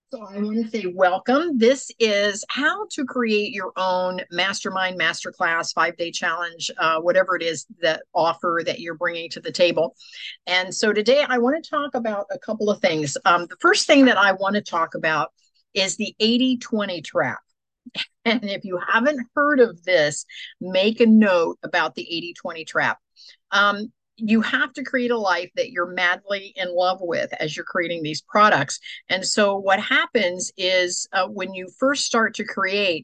So I want to say welcome. This is how to create your own mastermind, masterclass, 5-day challenge, whatever it is that offer that you're bringing to the table. And so today I want to talk about a couple of things. The first thing that I want to talk about is the 80-20 trap. And if you haven't heard of this, make a note about the 80-20 trap. You have to create a life that you're madly in love with as you're creating these products. And so what happens is when you first start to create,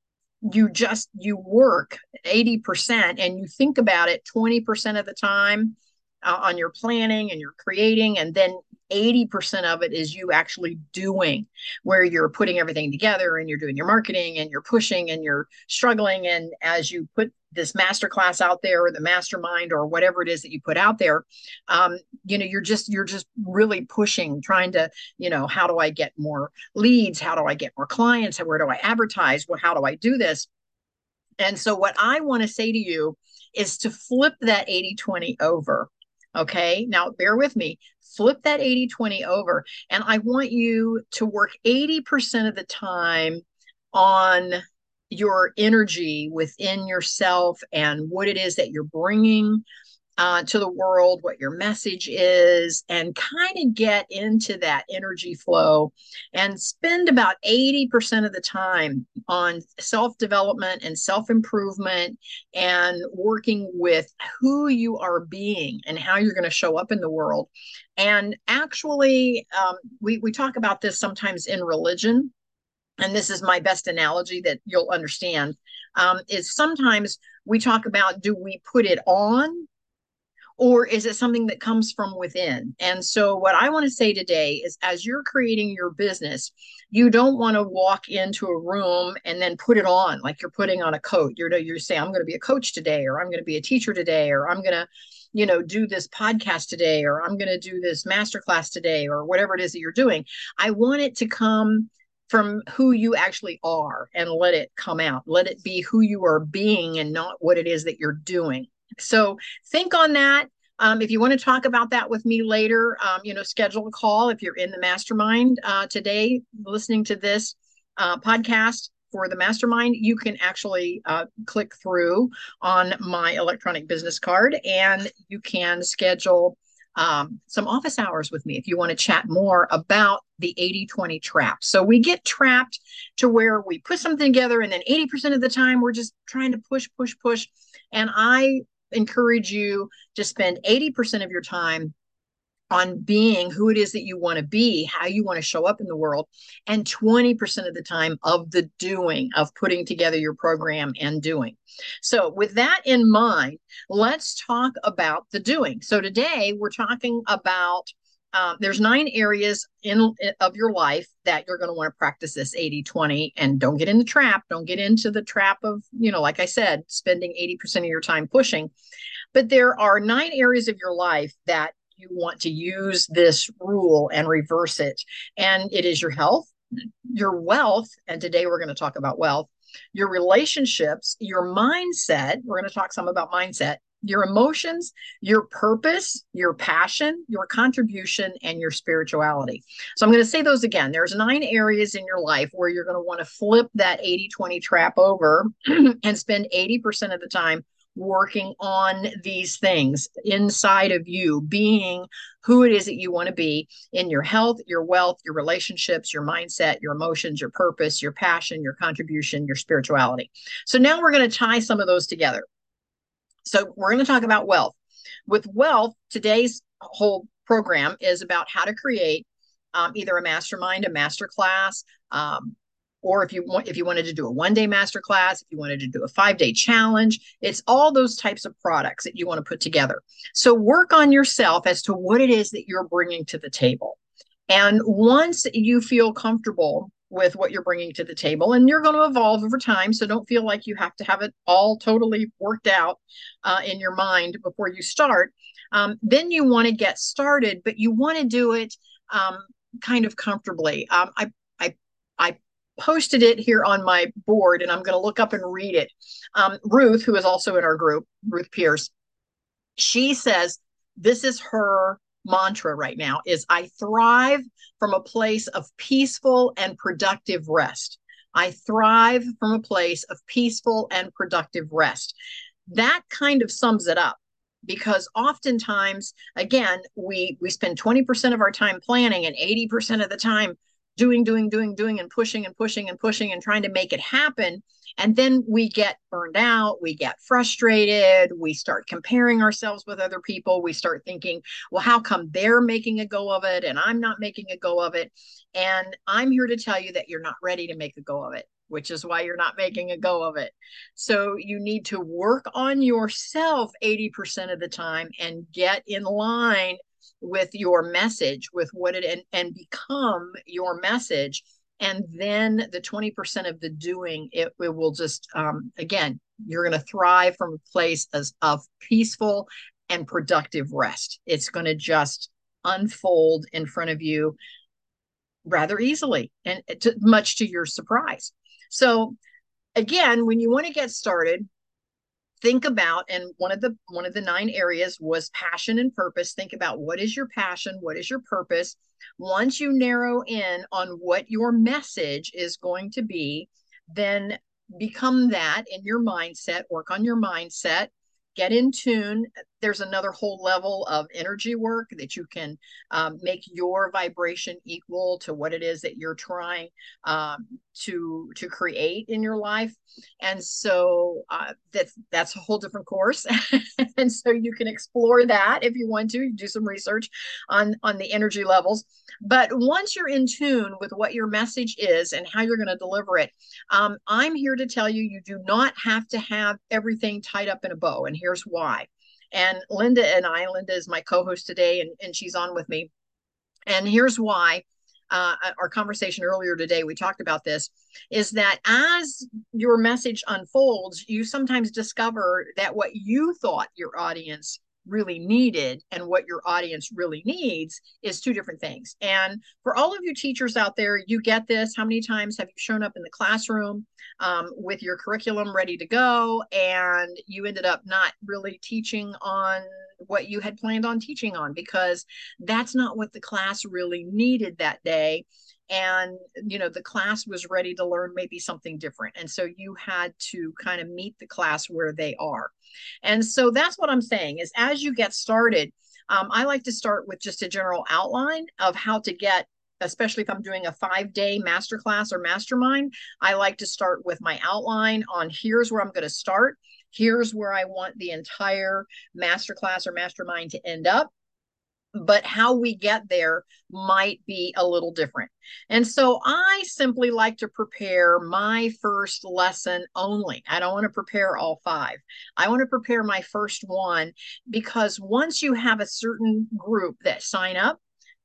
you work 80% and you think about it 20% of the time on your planning and your creating, and then 80% of it is you actually doing, where you're putting everything together and you're doing your marketing and you're pushing and you're struggling. And as you put this masterclass out there or the mastermind or whatever it is that you put out there, you're just really pushing, trying to, how do I get more leads? How do I get more clients? Where do I advertise? Well, how do I do this? And so, what I want to say to you is to flip that 80-20 over. Okay. Now, bear with me. Flip that 80-20 over. And I want you to work 80% of the time on your energy within yourself and what it is that you're bringing to the world, what your message is, and kind of get into that energy flow and spend about 80% of the time on self development and self improvement and working with who you are being and how you're going to show up in the world. And actually, we talk about this sometimes in religion. And this is my best analogy that you'll understand, is sometimes we talk about, do we put it on or is it something that comes from within? And so, what I want to say today is as you're creating your business, you don't want to walk into a room and then put it on like you're putting on a coat. You're saying, I'm going to be a coach today, or I'm going to be a teacher today, or I'm going to, do this podcast today, or I'm going to do this masterclass today, or whatever it is that you're doing. I want it to come from who you actually are and let it come out. Let it be who you are being and not what it is that you're doing. So think on that. If you want to talk about that with me later, schedule a call. If you're in the mastermind today, listening to this podcast for the mastermind, you can actually click through on my electronic business card and you can schedule some office hours with me if you want to chat more about the 80-20 trap. So we get trapped to where we put something together and then 80% of the time we're just trying to push, push, push. And I encourage you to spend 80% of your time on being who it is that you want to be, how you want to show up in the world, and 20% of the time of the doing, of putting together your program and doing. So, with that in mind, let's talk about the doing. So, today we're talking about there's 9 areas of your life that you're going to want to practice this 80-20, and don't get in the trap. Don't get into the trap of, like I said, spending 80% of your time pushing. But there are 9 areas of your life that you want to use this rule and reverse it. And it is your health, your wealth, and today we're going to talk about wealth, your relationships, your mindset. We're going to talk some about mindset, your emotions, your purpose, your passion, your contribution, and your spirituality. So I'm going to say those again. There's 9 areas in your life where you're going to want to flip that 80-20 trap over and spend 80% of the time working on these things inside of you, being who it is that you want to be in your health, your wealth, your relationships, your mindset, your emotions, your purpose, your passion, your contribution, your spirituality. So now we're going to tie some of those together. So we're going to talk about wealth. With wealth, today's whole program is about how to create either a mastermind, a masterclass, or if you wanted to do a 1-day masterclass, if you wanted to do a 5-day challenge, it's all those types of products that you want to put together. So work on yourself as to what it is that you're bringing to the table. And once you feel comfortable with what you're bringing to the table, and you're going to evolve over time, so don't feel like you have to have it all totally worked out in your mind before you start. Then you want to get started, but you want to do it kind of comfortably. I posted it here on my board and I'm going to look up and read it. Ruth, who is also in our group, Ruth Pierce, she says this is her mantra right now is I thrive from a place of peaceful and productive rest. I thrive from a place of peaceful and productive rest. That kind of sums it up, because oftentimes, again, we spend 20% of our time planning and 80% of the time doing and pushing and pushing and pushing and trying to make it happen. And then we get burned out, we get frustrated, we start comparing ourselves with other people, we start thinking, well, how come they're making a go of it and I'm not making a go of it? And I'm here to tell you that you're not ready to make a go of it, which is why you're not making a go of it. So you need to work on yourself 80% of the time and get in line with your message, with what it and become your message. And then the 20% of the doing, it will just, again, you're going to thrive from a place of peaceful and productive rest. It's going to just unfold in front of you rather easily, and much to your surprise. So again, when you want to get started, think about, and one of the 9 areas was passion and purpose. Think about, what is your passion, what is your purpose. Once you narrow in on what your message is going to be, then become that in your mindset, work on your mindset, get in tune. There's another whole level of energy work that you can make your vibration equal to what it is that you're trying to create in your life. And so that's a whole different course. And so you can explore that if you want to. You do some research on the energy levels. But once you're in tune with what your message is and how you're going to deliver it, I'm here to tell you, you do not have to have everything tied up in a bow. And here's why. And Linda is my co-host today, and she's on with me. And here's why. Our conversation earlier today, we talked about this, is that as your message unfolds, you sometimes discover that what you thought your audience really needed and what your audience really needs is 2 different things. And for all of you teachers out there, you get this. How many times have you shown up in the classroom with your curriculum ready to go, and you ended up not really teaching on what you had planned on teaching on, because that's not what the class really needed that day? And the class was ready to learn maybe something different, and so you had to kind of meet the class where they are. And so that's what I'm saying, is as you get started, I like to start with just a general outline of how to get, especially if I'm doing a 5-day masterclass or mastermind. I like to start with my outline on, here's where I'm going to start, here's where I want the entire masterclass or mastermind to end up. But how we get there might be a little different. And so I simply like to prepare my first lesson only. I don't want to prepare all 5. I want to prepare my first one, because once you have a certain group that sign up,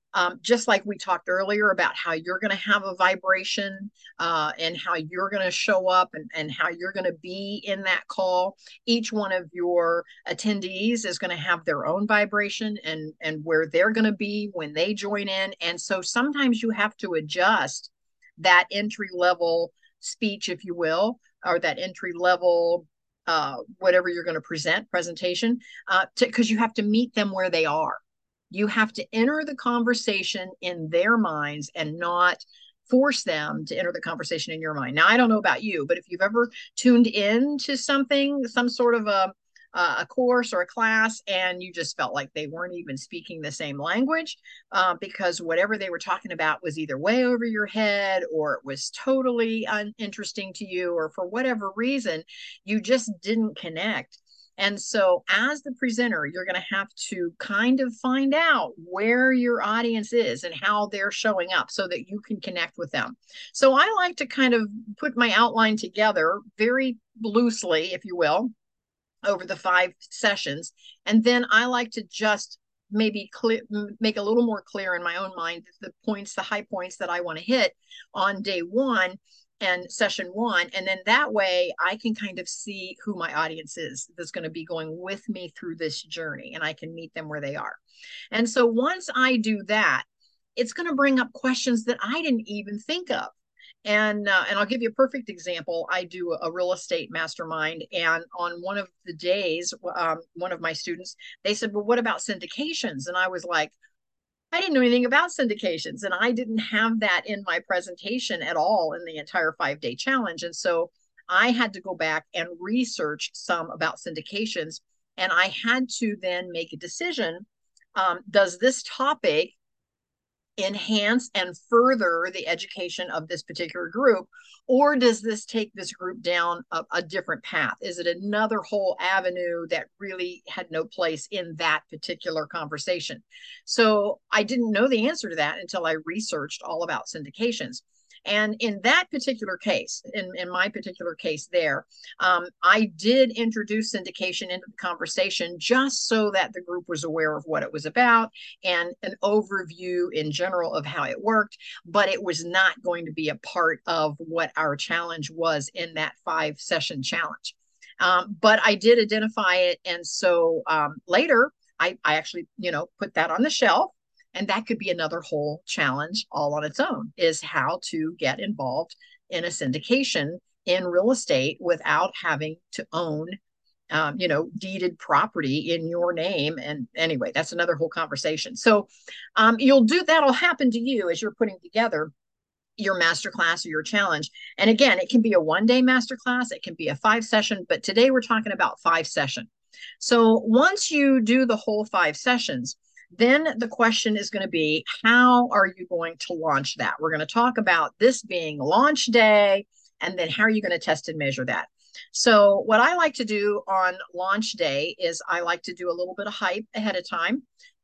just like we talked earlier about how you're going to have a vibration and how you're going to show up and how you're going to be in that call, each one of your attendees is going to have their own vibration and where they're going to be when they join in. And so sometimes you have to adjust that entry level speech, if you will, or that entry level whatever you're going to presentation, because you have to meet them where they are. You have to enter the conversation in their minds and not force them to enter the conversation in your mind. Now, I don't know about you, but if you've ever tuned in to something, some sort of a course or a class, and you just felt like they weren't even speaking the same language because whatever they were talking about was either way over your head, or it was totally uninteresting to you, or for whatever reason, you just didn't connect. And so as the presenter, you're going to have to kind of find out where your audience is and how they're showing up so that you can connect with them. So I like to kind of put my outline together very loosely, if you will, over the 5 sessions. And then I like to just maybe make a little more clear in my own mind the points, the high points that I want to hit on day 1 and session 1. And then that way I can kind of see who my audience is that's going to be going with me through this journey, and I can meet them where they are. And so once I do that, it's going to bring up questions that I didn't even think of. And I'll give you a perfect example. I do a real estate mastermind, and on one of the days, one of my students, they said, well, what about syndications? And I was like, I didn't know anything about syndications, and I didn't have that in my presentation at all in the entire 5 day challenge. And so I had to go back and research some about syndications. And I had to then make a decision. Does this topic enhance and further the education of this particular group, or does this take this group down a different path? Is it another whole avenue that really had no place in that particular conversation? So I didn't know the answer to that until I researched all about syndications. And in that particular case, in my particular case there, I did introduce syndication into the conversation just so that the group was aware of what it was about and an overview in general of how it worked, but it was not going to be a part of what our challenge was in that 5 session challenge. But I did identify it. And so later, I actually, put that on the shelf. And that could be another whole challenge all on its own, is how to get involved in a syndication in real estate without having to own deeded property in your name. And anyway, that's another whole conversation. So that'll happen to you as you're putting together your masterclass or your challenge. And again, it can be a 1 day masterclass, it can be a 5 session, but today we're talking about 5 session. So once you do the whole 5 sessions, then the question is going to be, how are you going to launch that? We're going to talk about this being launch day, and then how are you going to test and measure that? So what I like to do on launch day is I like to do a little bit of hype ahead of time.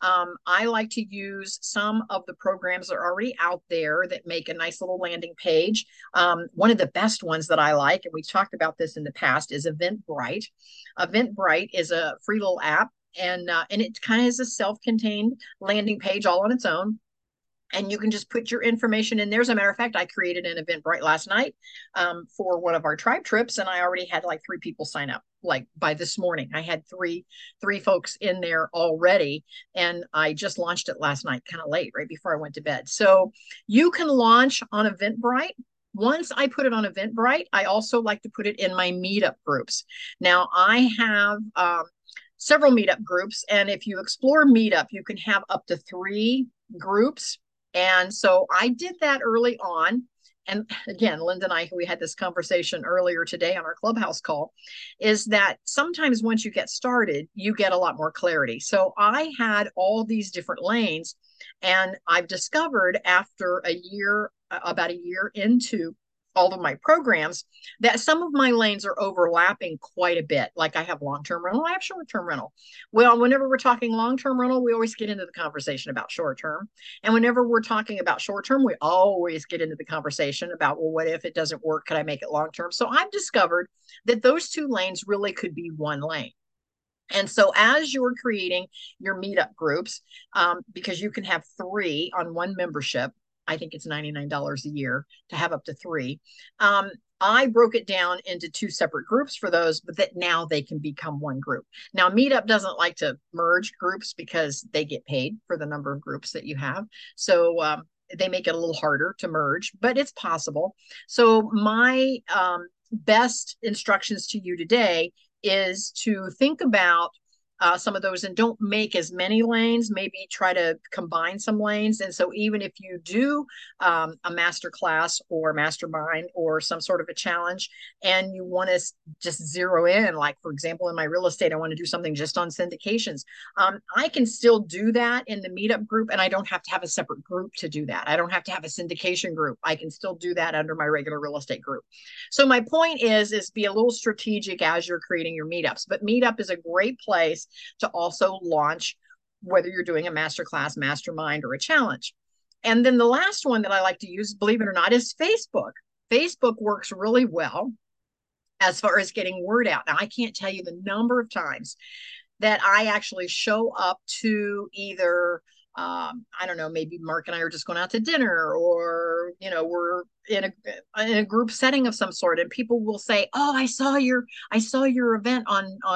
I like to use some of the programs that are already out there that make a nice little landing page. One of the best ones that I like, and we've talked about this in the past, is Eventbrite. Eventbrite is a free little app, and it kind of is a self-contained landing page all on its own. And you can just put your information in there. As a matter of fact, I created an Eventbrite last night for one of our tribe trips, and I already had like 3 people sign up. Like by this morning, I had three folks in there already, and I just launched it last night, kind of late, right before I went to bed. So you can launch on Eventbrite. Once I put it on Eventbrite, I also like to put it in my meetup groups. Now I have several meetup groups, and if you explore Meetup, you can have up to 3 groups. And so I did that early on. And again, Linda and I, we had this conversation earlier today on our Clubhouse call, is that sometimes once you get started, you get a lot more clarity. So I had all these different lanes, and I've discovered after about a year into all of my programs, that some of my lanes are overlapping quite a bit. Like I have long-term rental, I have short-term rental. Well, whenever we're talking long-term rental, we always get into the conversation about short-term. And whenever we're talking about short-term, we always get into the conversation about, well, what if it doesn't work? Could I make it long-term? So I've discovered that those 2 lanes really could be 1 lane. And so as you're creating your meetup groups, because you can have 3 on 1 membership, I think it's $99 a year to have up to 3. I broke it down into 2 separate groups for those, but that now they can become 1 group. Now, Meetup doesn't like to merge groups because they get paid for the number of groups that you have. So they make it a little harder to merge, but it's possible. So my best instructions to you today is to think about some of those, and don't make as many lanes. Maybe try to combine some lanes. And so even if you do a master class or mastermind or some sort of a challenge, and you want to just zero in, like for example, in my real estate, I want to do something just on syndications. I can still do that in the meetup group, and I don't have to have a separate group to do that. I don't have to have a syndication group. I can still do that under my regular real estate group. So my point is be a little strategic as you're creating your meetups. But Meetup is a great place to also launch, whether you're doing a masterclass, mastermind, or a challenge. And then the last one that I like to use, believe it or not, is Facebook. Facebook works really well as far as getting word out. Now, I can't tell you the number of times that I actually show up to either I don't know, maybe Mark and I are just going out to dinner, or we're in a group setting of some sort, and people will say, "Oh, I saw your event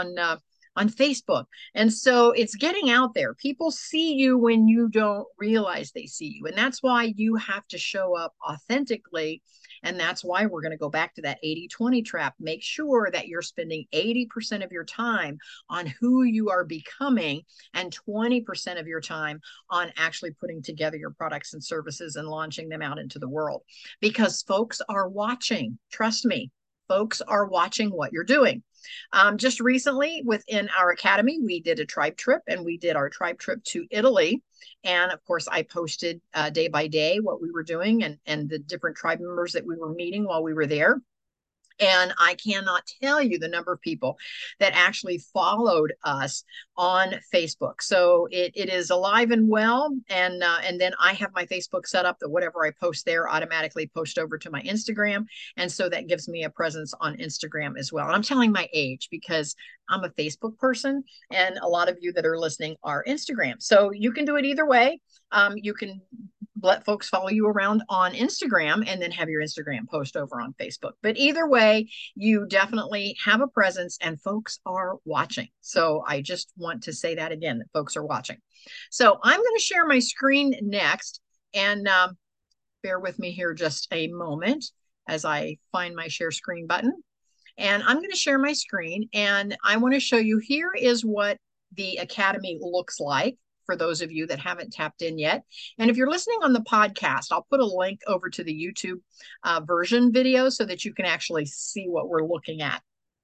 on Facebook." And so it's getting out there. People see you when you don't realize they see you. And that's why you have to show up authentically And that's why we're going to go back to that 80-20 trap. Make sure that you're spending 80% of your time on who you are becoming and 20% of your time on actually putting together your products and services and launching them out into the world. Because folks are watching. Trust me, folks are watching what you're doing. Just recently within our academy, we did a tribe trip, and we did our tribe trip to Italy. And of course, I posted day by day what we were doing and the different tribe members that we were meeting while we were there. And I cannot tell you the number of people that actually followed us on Facebook. So it is alive and well. And then I have my Facebook set up that whatever I post there automatically post over to my Instagram. And so that gives me a presence on Instagram as well. And I'm telling my age because I'm a Facebook person, and a lot of you that are listening are Instagram. So you can do it either way. You can let folks follow you around on Instagram and then have your Instagram post over on Facebook. But either way, you definitely have a presence and folks are watching. So I just want to say that again, that folks are watching. So I'm going to share my screen next, and bear with me here just a moment as I find my share screen button. And I'm going to share my screen, and I want to show you, here is what the Academy looks like for those of you that haven't tapped in yet. And if you're listening on the podcast, I'll put a link over to the YouTube version video so that you can actually see what we're looking at.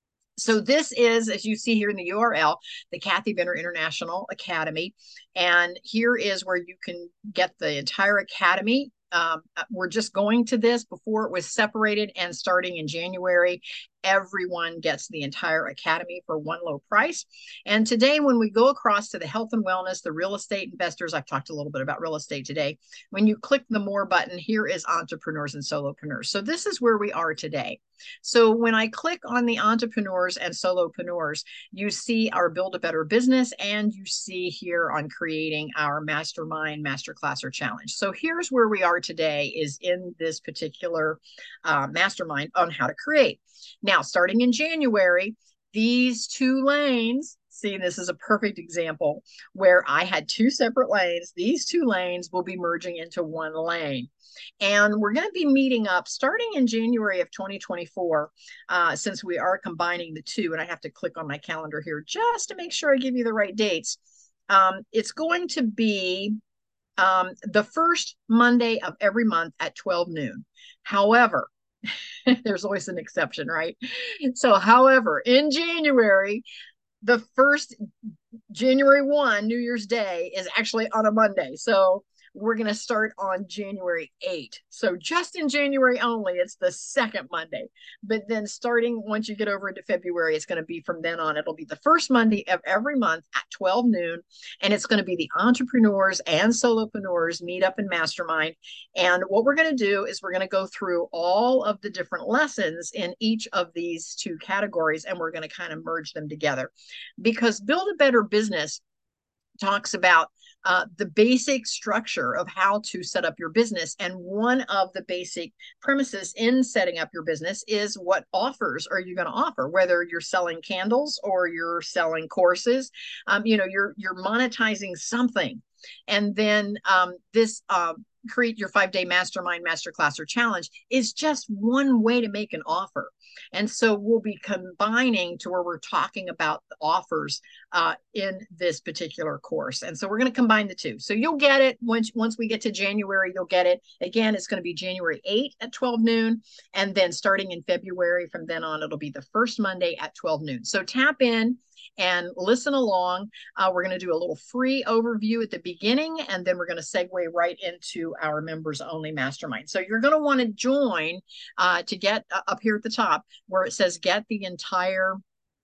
So this is, as you see here in the URL, the Kathy Benter International Academy. And here is where you can get the entire academy. We're just going to this before it was separated, and starting in January, everyone gets the entire academy for one low price. And today, when we go across to the health and wellness, the real estate investors, I've talked a little bit about real estate today. When you click the more button, here is entrepreneurs and solopreneurs. So this is where we are today. So when I click on the entrepreneurs and solopreneurs, you see our Build a Better Business, and you see here on creating our mastermind, masterclass, or challenge. So here's where we are today, is in this particular mastermind on how to create. Now, starting in January, these two lanes, see, this is a perfect example where I had two separate lanes. These two lanes will be merging into one lane. And we're going to be meeting up starting in January of 2024, since we are combining the two. And I have to click on my calendar here just to make sure I give you the right dates. It's going to be the first Monday of every month at 12 noon. However, there's always an exception, right? So, however, in January, the first January 1, New Year's Day, is actually on a Monday. So we're going to start on January 8. So just in January only, it's the second Monday. But then starting once you get over into February, it's going to be from then on. It'll be the first Monday of every month at 12 noon. And it's going to be the entrepreneurs and solopreneurs meet up in mastermind. And what we're going to do is we're going to go through all of the different lessons in each of these two categories, and we're going to kind of merge them together. Because Build a Better Business talks about the basic structure of how to set up your business. And one of the basic premises in setting up your business is, what offers are you going to offer? Whether you're selling candles or you're selling courses, you're monetizing something. And then this Create Your 5-Day Mastermind, Masterclass, or Challenge is just one way to make an offer. And so we'll be combining to where we're talking about the offers in this particular course. And so we're going to combine the two. So you'll get it once we get to January, you'll get it. Again, it's going to be January 8 at 12 noon. And then starting in February, from then on, it'll be the first Monday at 12 noon. So tap in and listen along. We're going to do a little free overview at the beginning, and then we're going to segue right into our members only mastermind. So you're going to want to join to get up here at the top where it says get the entire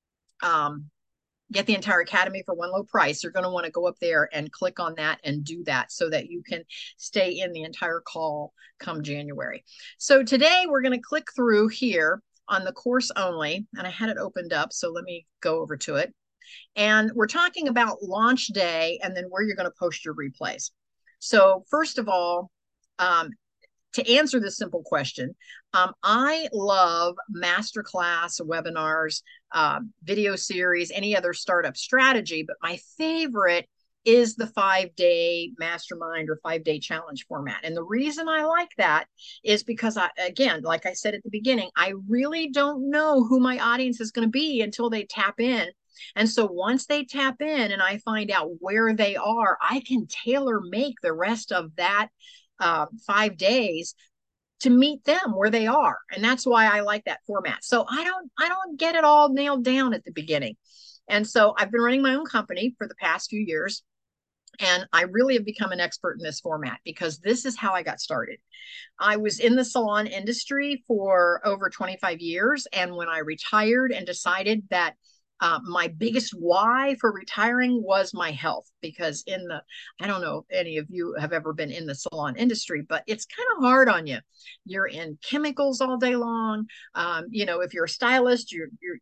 academy for one low price. You're going to want to go up there and click on that and do that so that you can stay in the entire call come January. So today we're going to click through here on the course only, and I had it opened up, so let me go over to it. And we're talking about launch day and then where you're going to post your replays. So first of all, to answer this simple question, I love masterclass webinars, video series, any other startup strategy, but my favorite is the 5 day mastermind or 5 day challenge format. And the reason I like that is because again, like I said at the beginning, I really don't know who my audience is going to be until they tap in. And so once they tap in and I find out where they are, I can tailor make the rest of that 5 days to meet them where they are. And that's why I like that format. So I don't get it all nailed down at the beginning. And so I've been running my own company for the past few years. And I really have become an expert in this format because this is how I got started. I was in the salon industry for over 25 years. And when I retired and decided that my biggest why for retiring was my health, because I don't know if any of you have ever been in the salon industry, but it's kind of hard on you. You're in chemicals all day long. If you're a stylist,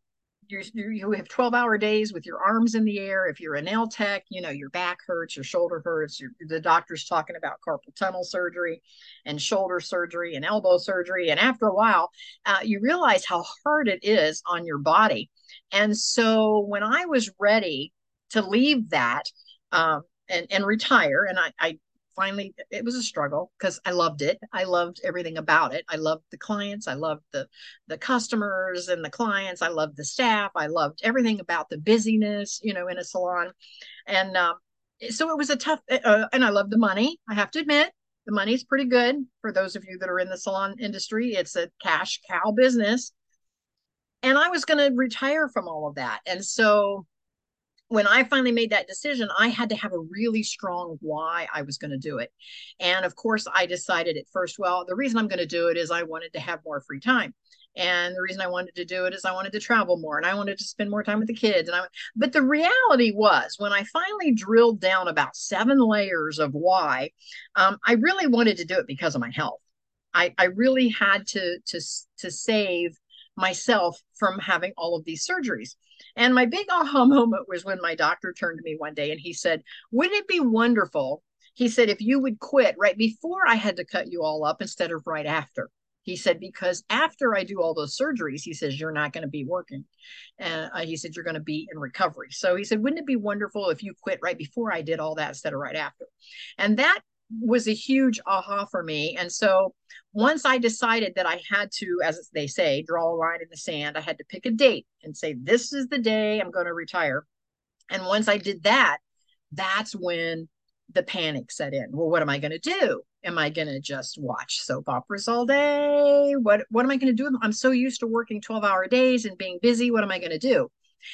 you have 12-hour days with your arms in the air. If you're a nail tech, your back hurts, your shoulder hurts. The doctor's talking about carpal tunnel surgery and shoulder surgery and elbow surgery. And after a while, you realize how hard it is on your body. And so when I was ready to leave that and retire, and I finally, it was a struggle because I loved it. I loved everything about it. I loved the clients. I loved the customers and the clients. I loved the staff. I loved everything about the busyness, in a salon. And so it was a tough, and I love the money. I have to admit, the money's pretty good for those of you that are in the salon industry. It's a cash cow business. And I was going to retire from all of that. And so when I finally made that decision, I had to have a really strong why I was going to do it. And of course, I decided at first, well, the reason I'm going to do it is I wanted to have more free time. And the reason I wanted to do it is I wanted to travel more and I wanted to spend more time with the kids. But the reality was, when I finally drilled down about 7 layers of why, I really wanted to do it because of my health. I really had to save myself from having all of these surgeries. And my big aha moment was when my doctor turned to me one day and he said, wouldn't it be wonderful? He said, if you would quit right before I had to cut you all up instead of right after. He said, because after I do all those surgeries, he says, you're not going to be working. And he said, you're going to be in recovery. So he said, wouldn't it be wonderful if you quit right before I did all that instead of right after? And that was a huge aha for me. And so once I decided that I had to, as they say, draw a line in the sand, I had to pick a date and say, this is the day I'm going to retire. And once I did that, that's when the panic set in. Well, what am I going to do? Am I going to just watch soap operas all day? What am I going to do? I'm so used to working 12-hour days and being busy. What am I going to do?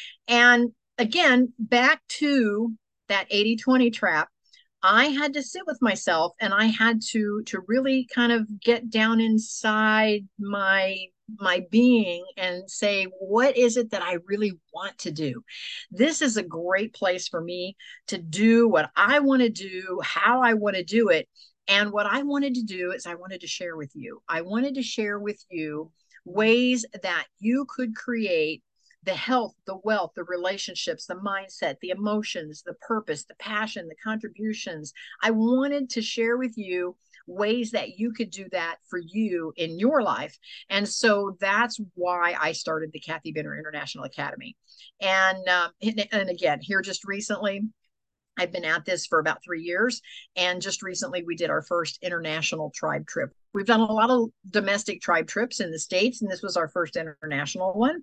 And again, back to that 80-20 trap. I had to sit with myself and I had to really kind of get down inside my being and say, what is it that I really want to do? This is a great place for me to do what I want to do, how I want to do it. And what I wanted to do is I wanted to share with you. I wanted to share with you ways that you could create the health, the wealth, the relationships, the mindset, the emotions, the purpose, the passion, the contributions. I wanted to share with you ways that you could do that for you in your life. And so that's why I started the Kathy Benner International Academy. And again, here just recently, I've been at this for about 3 years. And just recently, we did our first international tribe trip. We've done a lot of domestic tribe trips in the States, and this was our first international one.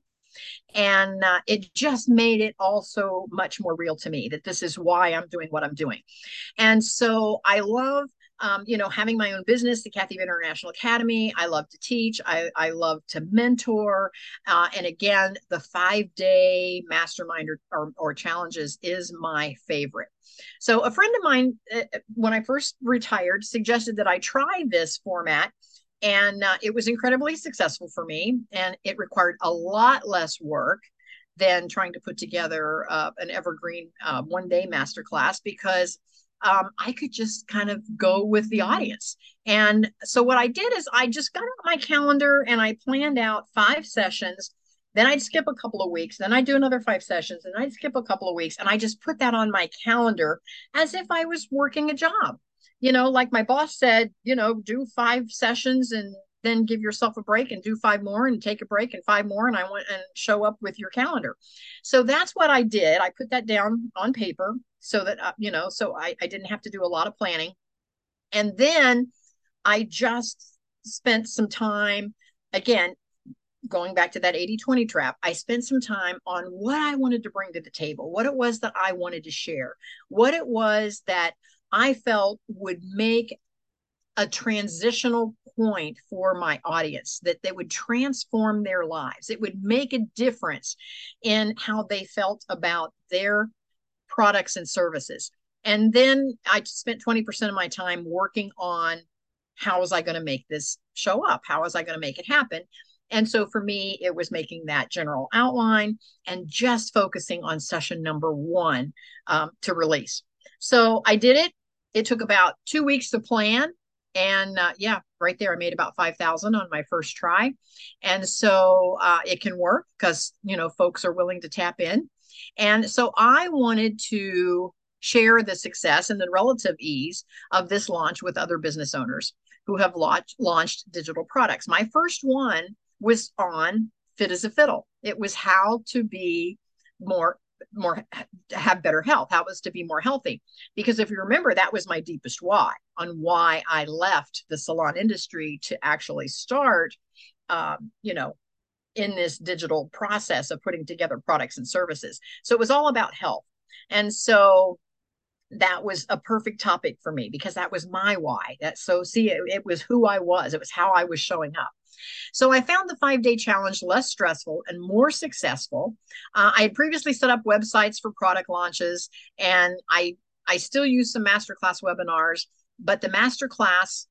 And it just made it also much more real to me that this is why I'm doing what I'm doing. And so I love, having my own business, the Kathy Benner International Academy. I love to teach. I love to mentor. And again, the 5 day mastermind or challenges is my favorite. So a friend of mine, when I first retired, suggested that I try this format. And it was incredibly successful for me. And it required a lot less work than trying to put together an evergreen 1 day masterclass because I could just kind of go with the audience. And so what I did is I just got out my calendar and I planned out 5 sessions. Then I'd skip a couple of weeks. Then I'd do another 5 sessions and I'd skip a couple of weeks. And I just put that on my calendar as if I was working a job. Like my boss said, do 5 sessions and then give yourself a break and do 5 more and take a break and 5 more. And I went and show up with your calendar. So that's what I did. I put that down on paper so that, so I didn't have to do a lot of planning. And then I just spent some time, again, going back to that 80-20 trap. I spent some time on what I wanted to bring to the table, what it was that I wanted to share, what it was that I felt would make a transitional point for my audience, that would transform their lives. It would make a difference in how they felt about their products and services. And then I spent 20% of my time working on how was I going to make this show up? How was I going to make it happen? And so for me, it was making that general outline and just focusing on session number 1 to release. So I did it. It took about 2 weeks to plan. And yeah, right there, I made about 5,000 on my first try. And so it can work because, folks are willing to tap in. And so I wanted to share the success and the relative ease of this launch with other business owners who have launched digital products. My first one was on Fit as a Fiddle. It was how to be more have better health, how it was to be more healthy. Because if you remember, that was my deepest why on why I left the salon industry to actually start, in this digital process of putting together products and services. So it was all about health. And so that was a perfect topic for me because that was my why. It was who I was. It was how I was showing up. So I found the 5-day challenge less stressful and more successful. I had previously set up websites for product launches, and I still use some masterclass webinars, but the masterclass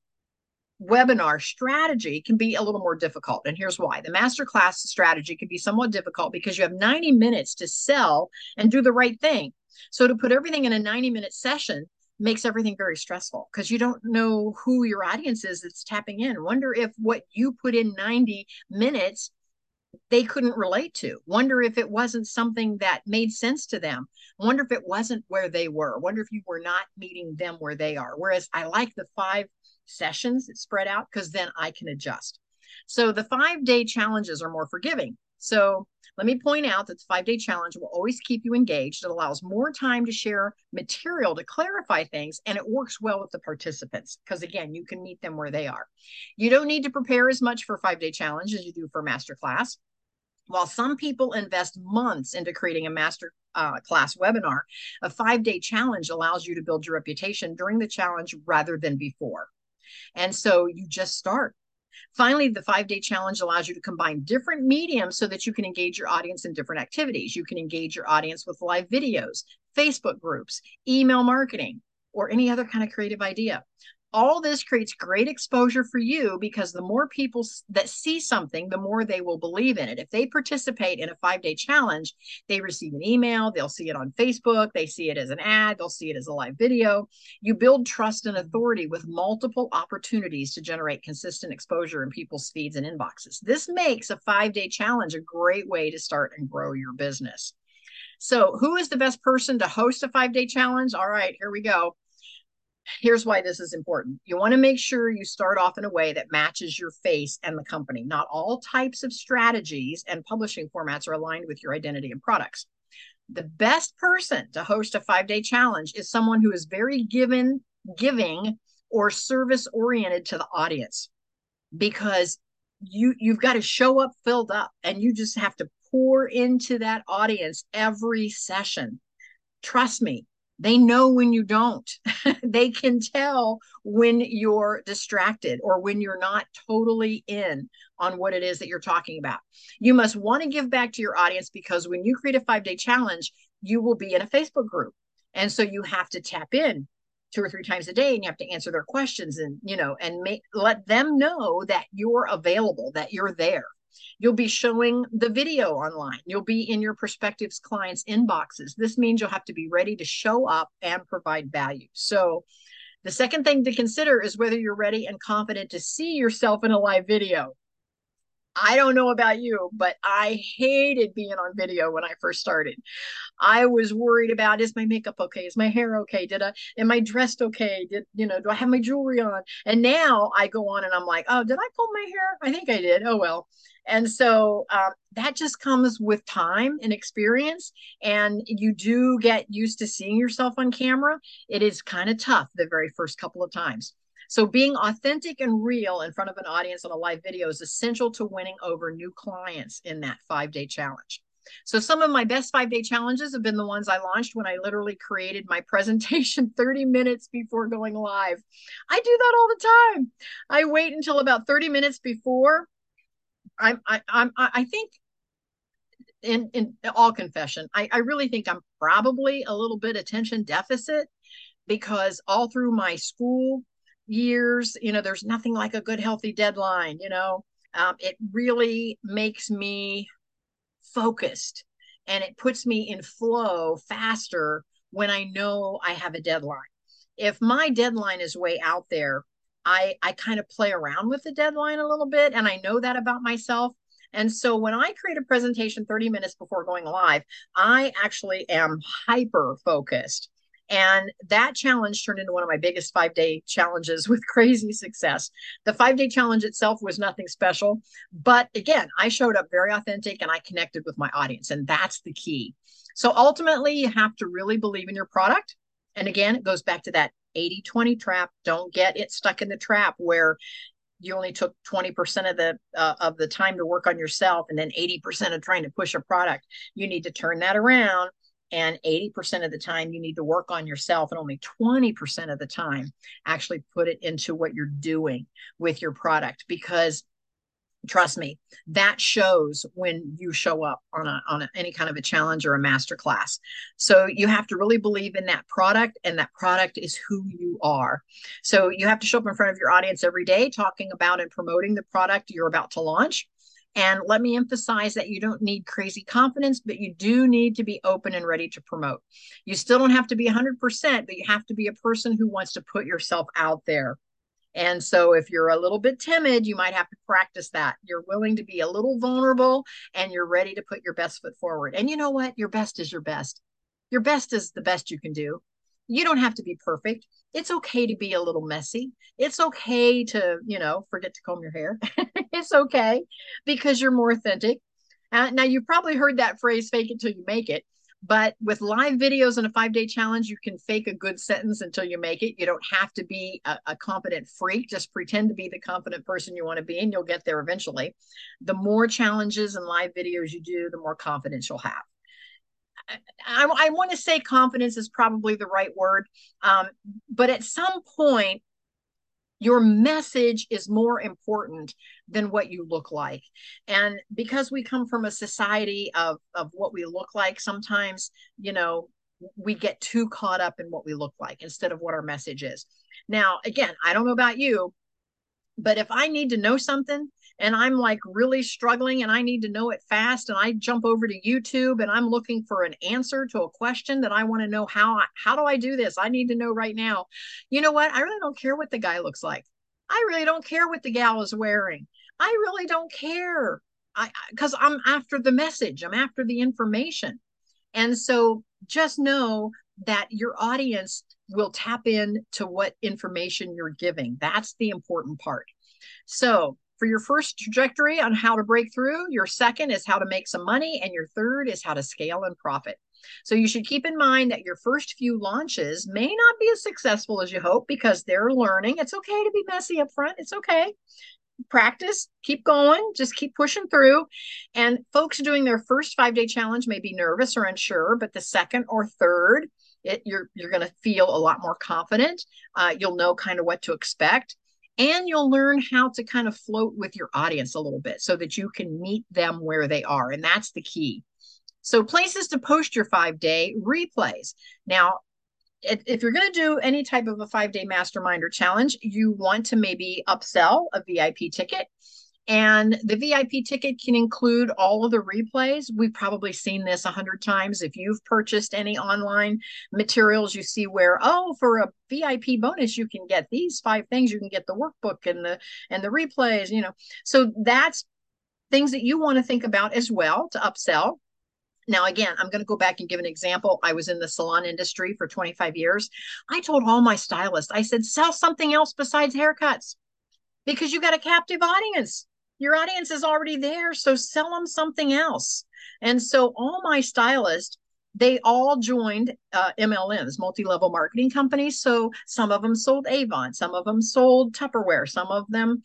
webinar strategy can be a little more difficult. And here's why. The masterclass strategy can be somewhat difficult because you have 90 minutes to sell and do the right thing. So to put everything in a 90-minute session makes everything very stressful because you don't know who your audience is that's tapping in. Wonder if what you put in 90 minutes they couldn't relate to. Wonder if it wasn't something that made sense to them. Wonder if it wasn't where they were. Wonder if you were not meeting them where they are. Whereas I like the 5 sessions that spread out because then I can adjust. So the 5-day challenges are more forgiving. So let me point out that the 5-day challenge will always keep you engaged. It allows more time to share material to clarify things, and it works well with the participants because, again, you can meet them where they are. You don't need to prepare as much for a 5-day challenge as you do for masterclass. While some people invest months into creating a master class webinar, a 5-day challenge allows you to build your reputation during the challenge rather than before. And so you just start. Finally, the 5-day challenge allows you to combine different mediums so that you can engage your audience in different activities. You can engage your audience with live videos, Facebook groups, email marketing, or any other kind of creative idea. All this creates great exposure for you because the more people that see something, the more they will believe in it. If they participate in a 5-day challenge, they receive an email, they'll see it on Facebook, they see it as an ad, they'll see it as a live video. You build trust and authority with multiple opportunities to generate consistent exposure in people's feeds and inboxes. This makes a 5-day challenge a great way to start and grow your business. So who is the best person to host a 5-day challenge? All right, here we go. Here's why this is important. You want to make sure you start off in a way that matches your face and the company. Not all types of strategies and publishing formats are aligned with your identity and products. The best person to host a 5-day challenge is someone who is very giving, or service oriented to the audience, because you've got to show up filled up and you just have to pour into that audience every session. Trust me, they know when you don't. They can tell when you're distracted or when you're not totally in on what it is that you're talking about. You must want to give back to your audience because when you create a 5-day challenge, you will be in a Facebook group. And so you have to tap in 2 or 3 times a day and you have to answer their questions and, let them know that you're available, that you're there. You'll be showing the video online. You'll be in your prospective clients' inboxes. This means you'll have to be ready to show up and provide value. So the second thing to consider is whether you're ready and confident to see yourself in a live video. I don't know about you, but I hated being on video when I first started. I was worried about, is my makeup okay? Is my hair okay? Am I dressed okay? Do I have my jewelry on? And now I go on and I'm like, oh, did I pull my hair? I think I did. Oh, well. And so that just comes with time and experience. And you do get used to seeing yourself on camera. It is kind of tough the very first couple of times. So being authentic and real in front of an audience on a live video is essential to winning over new clients in that 5-day challenge. So some of my best 5-day challenges have been the ones I launched when I literally created my presentation 30 minutes before going live. I do that all the time. I wait until about 30 minutes before. I think in all confession, I really think I'm probably a little bit attention deficit because all through my school years, there's nothing like a good, healthy deadline. It really makes me focused and it puts me in flow faster when I know I have a deadline. If my deadline is way out there, I kind of play around with the deadline a little bit, and I know that about myself. And so when I create a presentation 30 minutes before going live, I actually am hyper focused. And that challenge turned into one of my biggest 5-day challenges with crazy success. The 5-day challenge itself was nothing special. But again, I showed up very authentic and I connected with my audience. And that's the key. So ultimately, you have to really believe in your product. And again, it goes back to that 80-20 trap. Don't get it stuck in the trap where you only took 20% of the time to work on yourself and then 80% of trying to push a product. You need to turn that around, and 80% of the time you need to work on yourself, and only 20% of the time actually put it into what you're doing with your product. Because trust me, that shows when you show up on any kind of a challenge or a master class. So you have to really believe in that product, and that product is who you are. So you have to show up in front of your audience every day talking about and promoting the product you're about to launch. And let me emphasize that you don't need crazy confidence, but you do need to be open and ready to promote. You still don't have to be 100%, but you have to be a person who wants to put yourself out there. And so if you're a little bit timid, you might have to practice that. You're willing to be a little vulnerable and you're ready to put your best foot forward. And you know what? Your best is your best. Your best is the best you can do. You don't have to be perfect. It's okay to be a little messy. It's okay to, forget to comb your hair. It's okay because you're more authentic. Now, you've probably heard that phrase, fake it till you make it. But with live videos and a 5-day challenge, you can fake a good sentence until you make it. You don't have to be a confident freak. Just pretend to be the confident person you want to be, and you'll get there eventually. The more challenges and live videos you do, the more confidence you'll have. I want to say confidence is probably the right word. But at some point, your message is more important than what you look like. And because we come from a society of what we look like, sometimes, we get too caught up in what we look like instead of what our message is. Now, again, I don't know about you, but if I need to know something and I'm like really struggling and I need to know it fast, and I jump over to YouTube and I'm looking for an answer to a question that I want to know, how do I do this? I need to know right now. You know what? I really don't care what the guy looks like. I really don't care what the gal is wearing. I really don't care. Because I'm after the message. I'm after the information. And so just know that your audience will tap into what information you're giving. That's the important part. So for your first trajectory on how to break through, your second is how to make some money, and your third is how to scale and profit. So you should keep in mind that your first few launches may not be as successful as you hope because they're learning. It's okay to be messy up front. It's okay. Practice, keep going, just keep pushing through. And folks doing their first 5-day challenge may be nervous or unsure, but the second or third, you're going to feel a lot more confident. You'll know kind of what to expect. And you'll learn how to kind of float with your audience a little bit so that you can meet them where they are. And that's the key. So places to post your 5-day replays. Now, if you're going to do any type of a 5-day mastermind or challenge, you want to maybe upsell a VIP ticket. And the VIP ticket can include all of the replays. We've probably seen this 100 times. If you've purchased any online materials, you see where, for a VIP bonus, you can get these 5 things. You can get the workbook and the replays, So that's things that you want to think about as well to upsell. Now, again, I'm going to go back and give an example. I was in the salon industry for 25 years. I told all my stylists, I said, sell something else besides haircuts because you got a captive audience. Your audience is already there. So sell them something else. And so all my stylists, they all joined MLMs, multi-level marketing companies. So some of them sold Avon, some of them sold Tupperware, some of them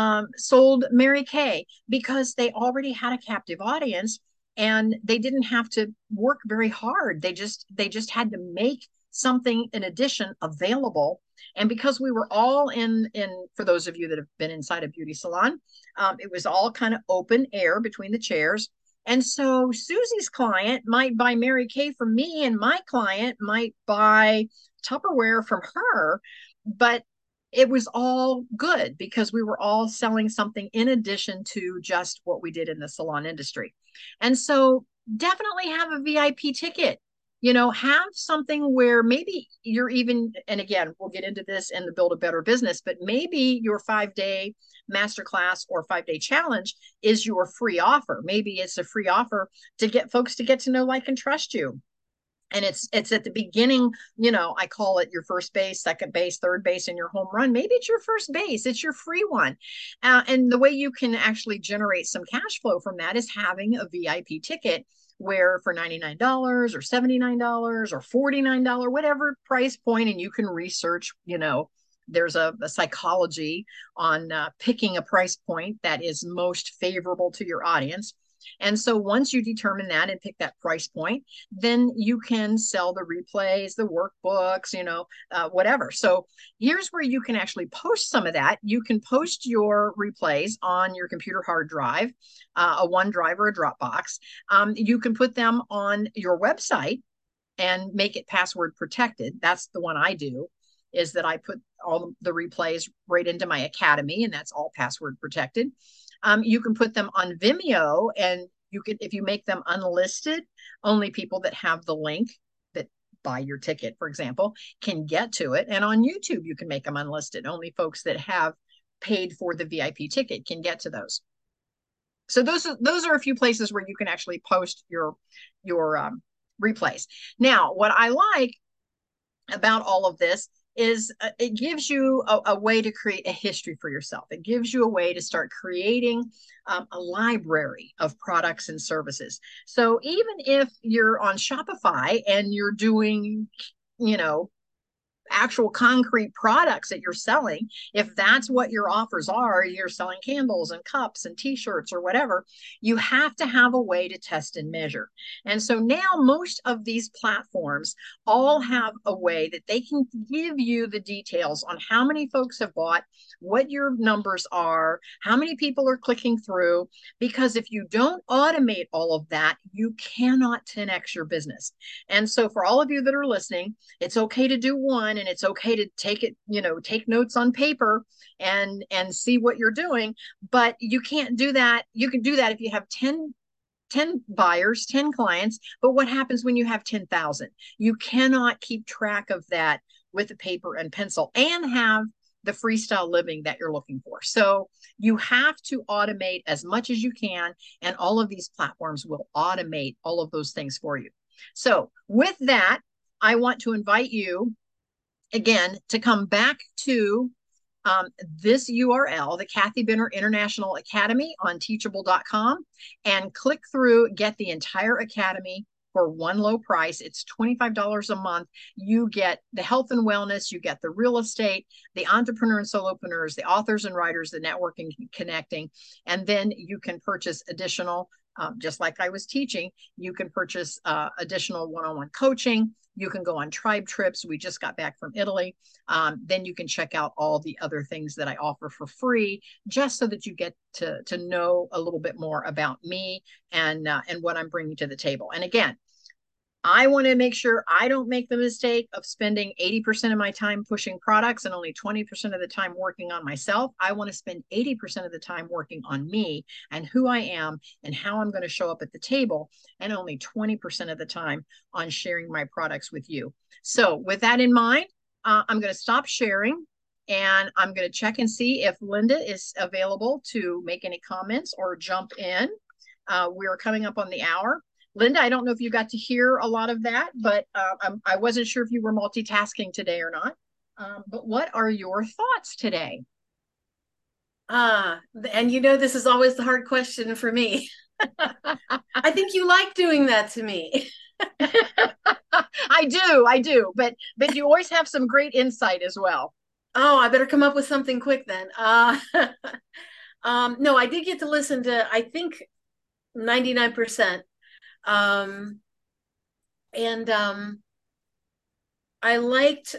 sold Mary Kay because they already had a captive audience and they didn't have to work very hard. They just had to make something in addition available. And because we were all in for those of you that have been inside a beauty salon, it was all kind of open air between the chairs. And so Susie's client might buy Mary Kay from me, and my client might buy Tupperware from her. But it was all good because we were all selling something in addition to just what we did in the salon industry. And so definitely have a VIP ticket. Have something where maybe you're even, and again, we'll get into this in the Build a Better Business, but maybe your 5-day masterclass or 5-day challenge is your free offer. Maybe it's a free offer to get folks to get to know, like, and trust you. And it's at the beginning, I call it your first base, second base, third base, and your home run. Maybe it's your first base, it's your free one. And the way you can actually generate some cash flow from that is having a VIP ticket where for $99 or $79 or $49, whatever price point, and you can research, there's a psychology on picking a price point that is most favorable to your audience. And so once you determine that and pick that price point, then you can sell the replays, the workbooks, whatever. So here's where you can actually post some of that. You can post your replays on your computer hard drive, a OneDrive or a Dropbox. You can put them on your website and make it password protected. That's the one I do, is that I put all the replays right into my academy, and that's all password protected. You can put them on Vimeo, and you can, if you make them unlisted, only people that have the link that buy your ticket, for example, can get to it. And on YouTube, you can make them unlisted. Only folks that have paid for the VIP ticket can get to those. So those are a few places where you can actually post your replays. Now, what I like about all of this is it gives you a way to create a history for yourself. It gives you a way to start creating a library of products and services. So even if you're on Shopify and you're doing, actual concrete products that you're selling, if that's what your offers are, you're selling candles and cups and t-shirts or whatever, you have to have a way to test and measure. And so now most of these platforms all have a way that they can give you the details on how many folks have bought, what your numbers are, how many people are clicking through, because if you don't automate all of that, you cannot 10x your business. And so for all of you that are listening, it's okay to do one, and it's okay to take it, take notes on paper and see what you're doing, but you can't do that. You can do that if you have 10 buyers, 10 clients, but what happens when you have 10,000? You cannot keep track of that with a paper and pencil and have the freestyle living that you're looking for. So you have to automate as much as you can, and all of these platforms will automate all of those things for you. So with that, I want to invite you again to come back to this URL, the Kathy Benner International Academy on teachable.com, and click through, get the entire academy for one low price. It's $25 a month. You get the health and wellness, you get the real estate, the entrepreneur and solopreneurs, the authors and writers, the networking, connecting, and then you can purchase additional, just like I was teaching, you can purchase additional one-on-one coaching. You can go on tribe trips. We just got back from Italy. Then you can check out all the other things that I offer for free, just so that you get to know a little bit more about me and what I'm bringing to the table. And again, I want to make sure I don't make the mistake of spending 80% of my time pushing products and only 20% of the time working on myself. I want to spend 80% of the time working on me and who I am and how I'm going to show up at the table, and only 20% of the time on sharing my products with you. So with that in mind, I'm going to stop sharing. And I'm going to check and see if Linda is available to make any comments or jump in. We're coming up on the hour. Linda, I don't know if you got to hear a lot of that, but I wasn't sure if you were multitasking today or not. But what are your thoughts today? And this is always the hard question for me. I think you like doing that to me. I do, but you always have some great insight as well. Oh, I better come up with something quick then. No, I did get to listen to, I think, 99%. Um, and I liked,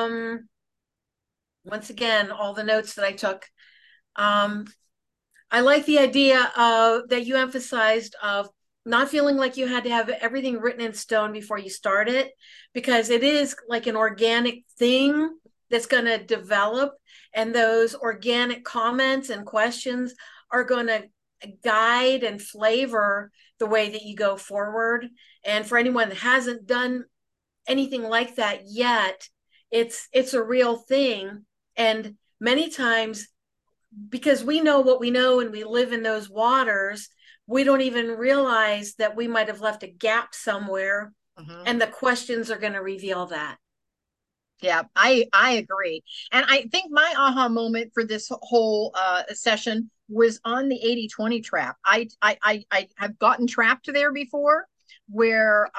once again, all the notes that I took. Um, I like the idea of that you emphasized of not feeling like you had to have everything written in stone before you start it, because it is like an organic thing that's going to develop, and those organic comments and questions are going to guide and flavor the way that you go forward. And for anyone that hasn't done anything like that yet, it's a real thing. And many times, because we know what we know and we live in those waters, we don't even realize that we might have left a gap somewhere, Mhm. and the questions are going to reveal that. Yeah, I agree. And I think my aha moment for this whole session was on the 80-20 trap. I have gotten trapped there before where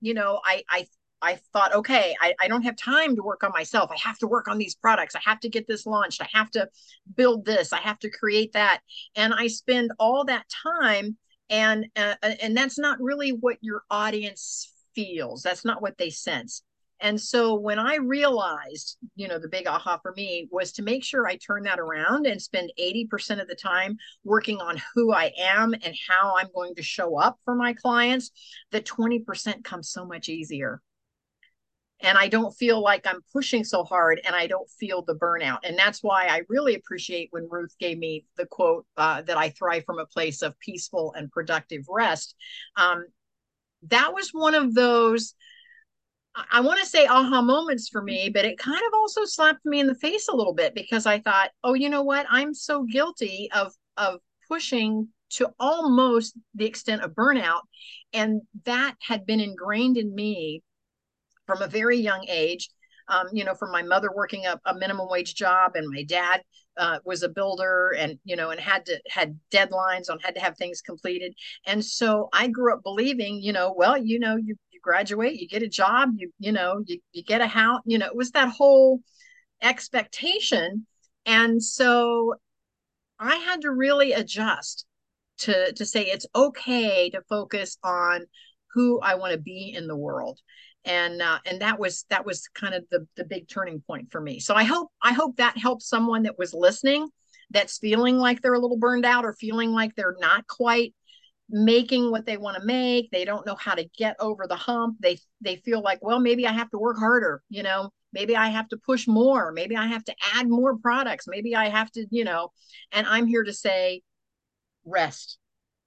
I thought, okay, I don't have time to work on myself. I have to work on these products. I have to get this launched. I have to build this. I have to create that. And I spend all that time, and that's not really what your audience feels. That's not what they sense. And so when I realized, the big aha for me was to make sure I turn that around and spend 80% of the time working on who I am and how I'm going to show up for my clients, the 20% comes so much easier. And I don't feel like I'm pushing so hard, and I don't feel the burnout. And that's why I really appreciate when Ruth gave me the quote that I thrive from a place of peaceful and productive rest. Um, that was one of those, I want to say aha moments for me, but it kind of also slapped me in the face a little bit because I thought, oh, you know what? I'm so guilty of pushing to almost the extent of burnout. And that had been ingrained in me from a very young age. From my mother working a minimum wage job, and my dad was a builder, and and had deadlines on, had to have things completed. And so I grew up believing, well, you graduate, you get a job, you get a house, it was that whole expectation. And so I had to really adjust to say it's okay to focus on who I want to be in the world. And that was kind of the big turning point for me. So I hope that helps someone that was listening, that's feeling like they're a little burned out or feeling like they're not quite making what they want to make. They don't know how to get over the hump. They feel like, well, maybe I have to work harder, maybe I have to push more, maybe I have to add more products, maybe I have to, and I'm here to say rest,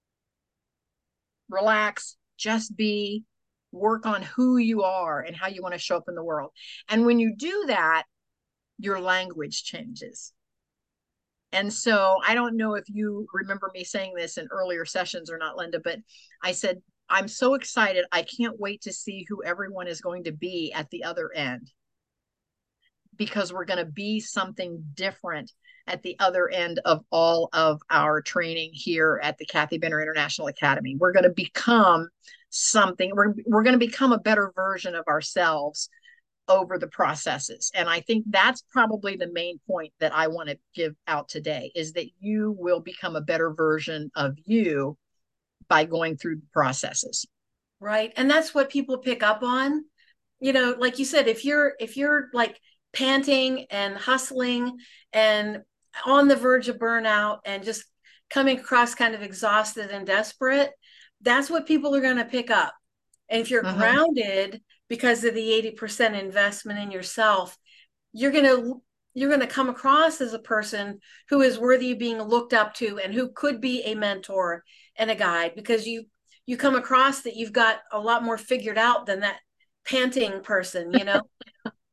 relax, just be, work on who you are and how you want to show up in the world. And when you do that, your language changes. And so I don't know if you remember me saying this in earlier sessions or not, Linda, but I said, I'm so excited. I can't wait to see who everyone is going to be at the other end, because we're going to be something different at the other end of all of our training here at the Kathy Benter International Academy. We're going to become something, we're going to become a better version of ourselves over the processes. And I think that's probably the main point that I want to give out today, is that you will become a better version of you by going through the processes. Right. And that's what people pick up on. Like you said, if you're like panting and hustling and on the verge of burnout and just coming across kind of exhausted and desperate, that's what people are going to pick up. And if you're Mm-hmm. grounded because of the 80% investment in yourself, you're going to you're going to come across as a person who is worthy of being looked up to and who could be a mentor and a guide, because you come across that you've got a lot more figured out than that panting person.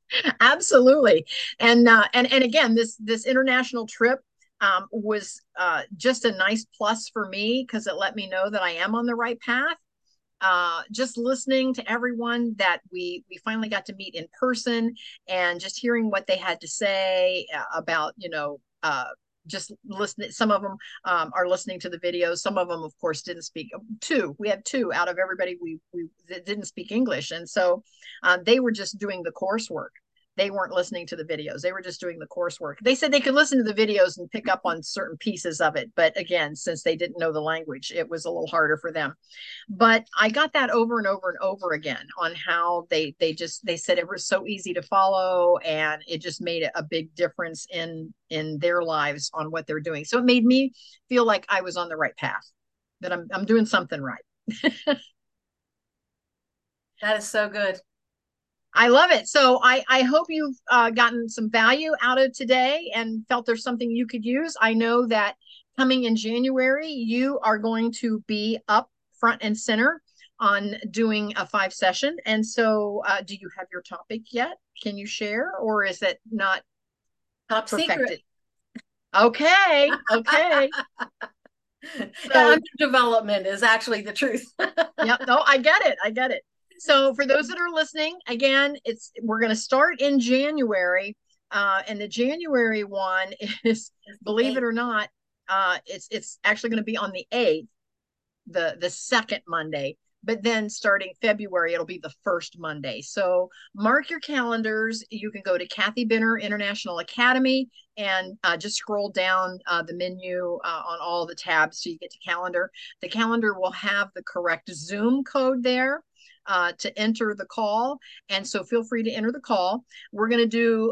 Absolutely. And again, this international trip was just a nice plus for me because it let me know that I am on the right path. Just listening to everyone that we finally got to meet in person, and just hearing what they had to say about, just listening. Some of them are listening to the videos. Some of them, of course, didn't speak. Two, we had two out of everybody we that didn't speak English, and so they were just doing the coursework. They weren't listening to the videos. They were just doing the coursework. They said they could listen to the videos and pick up on certain pieces of it, but again, since they didn't know the language, it was a little harder for them. But I got that over and over and over again on how they said it was so easy to follow, and it just made a big difference in their lives on what they're doing. So it made me feel like I was on the right path, that I'm doing something right. That is so good. I love it. So I hope you've gotten some value out of today and felt there's something you could use. I know that coming in January, you are going to be up front and center on doing a 5 session. And so, do you have your topic yet? Can you share, or is it not Top perfected? secret. Okay. Okay. So, Under development is actually the truth. yep. No, I get it. I get it. So for those that are listening, again, we're going to start in January, and the January one is, believe it or not, it's actually going to be on the 8th, the second Monday. But then starting February, it'll be the first Monday. So mark your calendars. You can go to Kathy Benner International Academy and just scroll down the menu on all the tabs so you get to calendar. The calendar will have the correct Zoom code there to enter the call. And so feel free to enter the call. We're going to do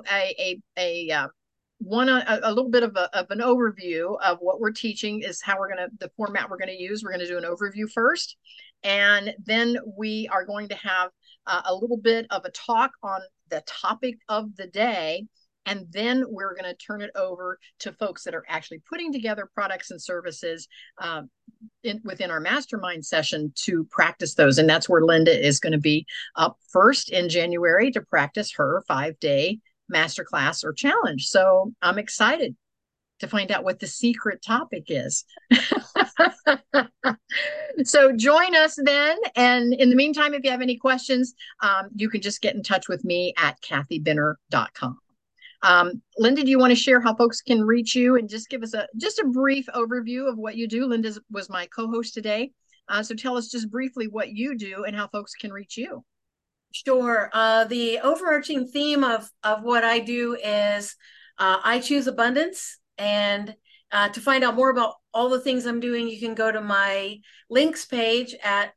a little bit of an overview of what we're teaching, is how the format we're going to use. We're going to do an overview first, and then we are going to have a little bit of a talk on the topic of the day. And then we're going to turn it over to folks that are actually putting together products and services within our mastermind session to practice those. And that's where Linda is going to be up first in January to practice her 5-day masterclass or challenge. So I'm excited to find out what the secret topic is. So join us then. And in the meantime, if you have any questions, you can just get in touch with me at kathybenner.com. Linda, do you want to share how folks can reach you and just give us a brief overview of what you do? Linda was my co-host today. So tell us just briefly what you do and how folks can reach you. Sure. The overarching theme of what I do is I choose abundance. And to find out more about all the things I'm doing, you can go to my links page at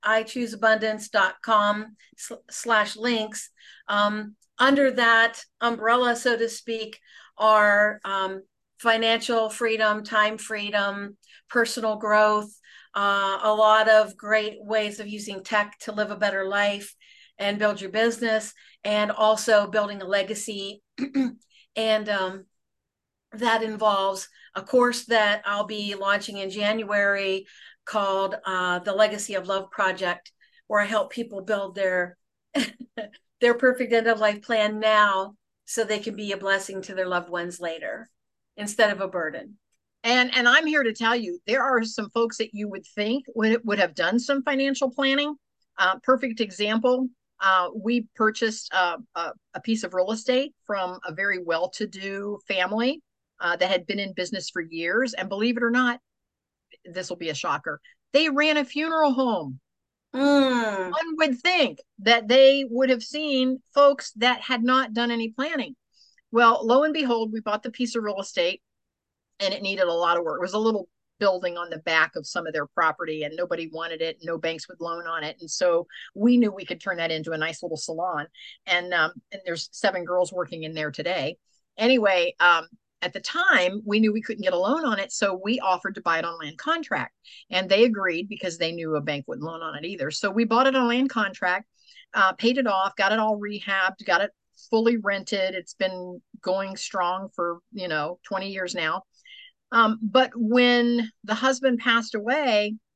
ichooseabundance.com/links. Under that umbrella, so to speak, are financial freedom, time freedom, personal growth, a lot of great ways of using tech to live a better life and build your business, and also building a legacy. And that involves a course that I'll be launching in January called the Legacy of Love Project, where I help people build their their perfect end of life plan now so they can be a blessing to their loved ones later instead of a burden. And I'm here to tell you, there are some folks that you would think would have done some financial planning. Perfect example. We purchased a piece of real estate from a very well-to-do family that had been in business for years. And believe it or not, this will be a shocker, they ran a funeral home. One would think that they would have seen folks that had not done any planning. Well, lo and behold, we bought the piece of real estate, and it needed a lot of work. It was a little building on the back of some of their property, and nobody wanted it. No banks would loan on it. And so we knew we could turn that into a nice little salon. And there's 7 girls working in there today. Anyway, at the time, we knew we couldn't get a loan on it. So we offered to buy it on land contract. And they agreed because they knew a bank wouldn't loan on it either. So we bought it on land contract, paid it off, got it all rehabbed, got it fully rented. It's been going strong for, 20 years now. But when the husband passed away,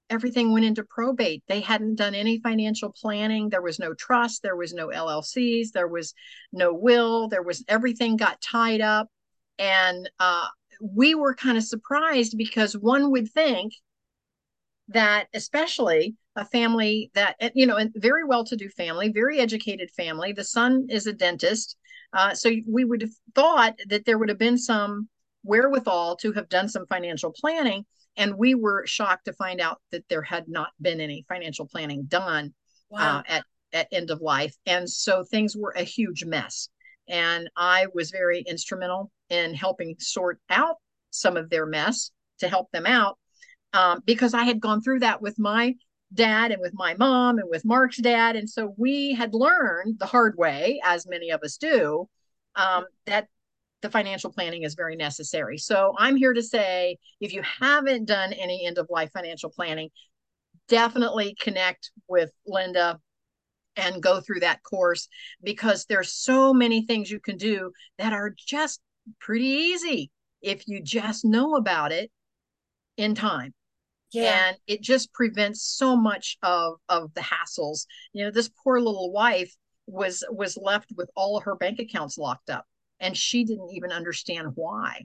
everything went into probate. They hadn't done any financial planning. There was no trust. There was no LLCs. There was no will. There was everything got tied up. And we were kind of surprised because one would think that, especially a family that, you know, a very well-to-do family, very educated family, the son is a dentist. So we would have thought that there would have been some wherewithal to have done some financial planning. And we were shocked to find out that there had not been any financial planning done. Wow. At end of life. And so things were a huge mess. And I was very instrumental in helping sort out some of their mess to help them out, because I had gone through that with my dad and with my mom and with Mark's dad. And so we had learned the hard way, as many of us do, that the financial planning is very necessary. So I'm here to say, if you haven't done any end of life financial planning, definitely connect with Linda and go through that course, because there's so many things you can do that are just pretty easy if you just know about it in time. Yeah. And it just prevents so much of the hassles. You know, this poor little wife was left with all of her bank accounts locked up, and she didn't even understand why,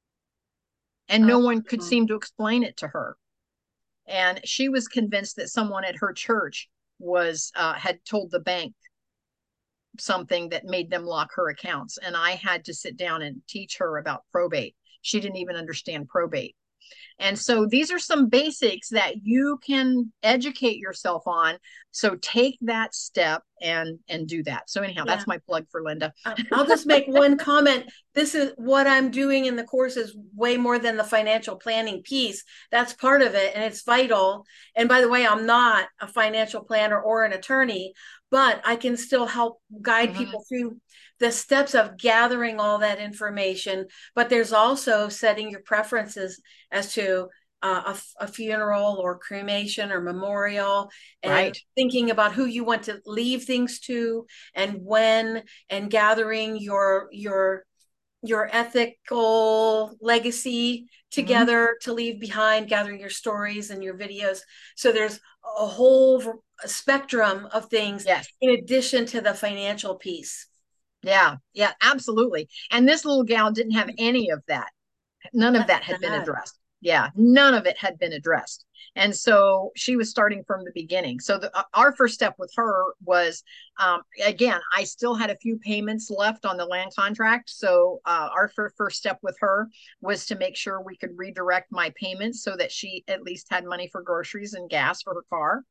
and no one could seem to explain it to her. And she was convinced that someone at her church was had told the bank something that made them lock her accounts, and I had to sit down and teach her about probate. She didn't even understand probate. And so these are some basics that you can educate yourself on. So take that step and do that. So anyhow, Yeah. that's my plug for Linda. I'll just make one comment. This is what I'm doing in the course is way more than the financial planning piece. That's part of it, and it's vital. And by the way, I'm not a financial planner or an attorney, but I can still help guide people through the steps of gathering all that information. But there's also setting your preferences as to a funeral or cremation or memorial, and Right. thinking about who you want to leave things to and when, and gathering your ethical legacy together to leave behind, gathering your stories and your videos. So there's a whole spectrum of things, Yes. in addition to the financial piece. Yeah. Yeah, absolutely. And this little gal didn't have any of that. None of that had been addressed. Yeah, none of it had been addressed. And so she was starting from the beginning. So our first step with her was, again, I still had a few payments left on the land contract. So our first step with her was to make sure we could redirect my payments so that she at least had money for groceries and gas for her car.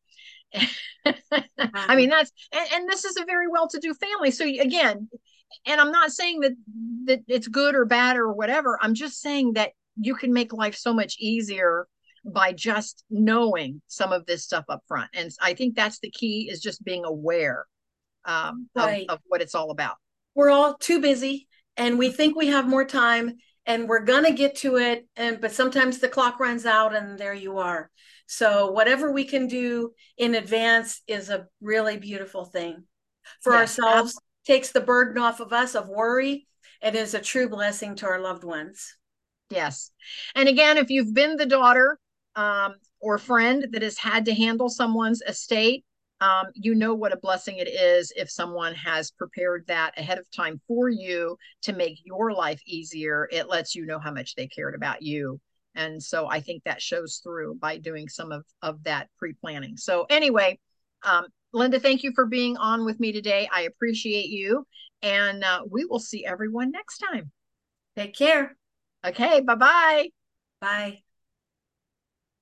I mean, and this is a very well-to-do family. So again, and I'm not saying that it's good or bad or whatever. I'm just saying that you can make life so much easier by just knowing some of this stuff up front. And I think that's the key, is just being aware of what it's all about. We're all too busy, and we think we have more time, and we're going to get to it. But sometimes the clock runs out, and there you are. So whatever we can do in advance is a really beautiful thing for ourselves. Takes the burden off of us of worry, and is a true blessing to our loved ones. Yes. And again, if you've been the daughter or friend that has had to handle someone's estate, you know what a blessing it is if someone has prepared that ahead of time for you to make your life easier. It lets you know how much they cared about you. And so I think that shows through by doing some of that pre-planning. So anyway, Linda, thank you for being on with me today. I appreciate you. And we will see everyone next time. Take care. Okay, bye-bye. Bye.